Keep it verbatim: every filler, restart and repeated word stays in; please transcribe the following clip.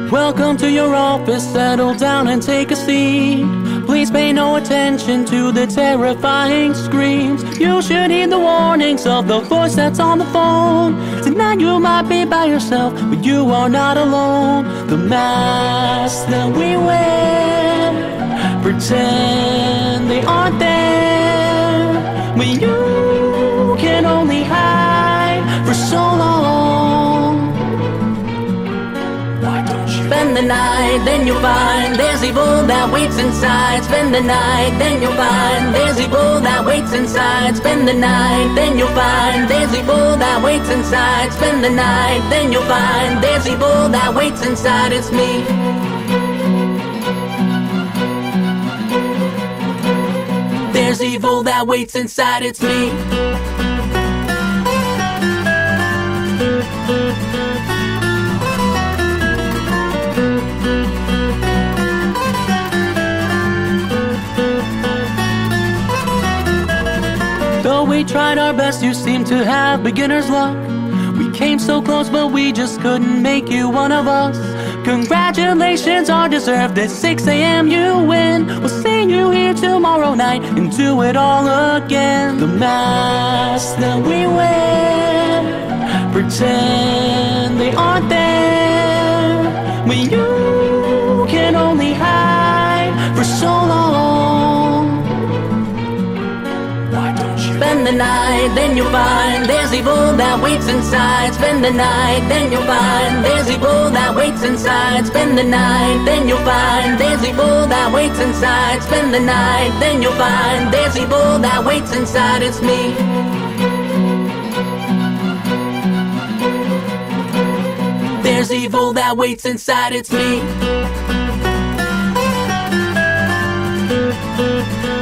Welcome to your office, settle down and take a seat. Please pay no attention to the terrifying screams. You should heed the warnings of the voice that's on the phone. Tonight you might be by yourself, but you are not alone. The masks that we wear pretend they aren't there, but you can only hide for so long. Why don't you spend the night, then you'll find there's evil that waits inside. Spend the night, then you'll find there's evil that waits inside. Spend the night, then you'll find there's evil that waits inside. Spend the night, then you'll find there's evil that waits inside. It's me. There's evil that waits inside, it's me. Though we tried our best, you seem to have beginner's luck. We came so close, but we just couldn't make you one of us. Congratulations are deserved. At six a m you win. We'll see you here tomorrow night and do it all again. The masks that we wear pretend they aren't there, but you can only hide for so long. Why don't you spend the night, then you'll find there's evil that waits inside. Spend the night, then you'll find there's evil that waits inside. Spend the night, then you'll find there's evil that waits inside. Spend the night, then you'll find there's evil that waits inside. It's me. There's evil that waits inside. It's me.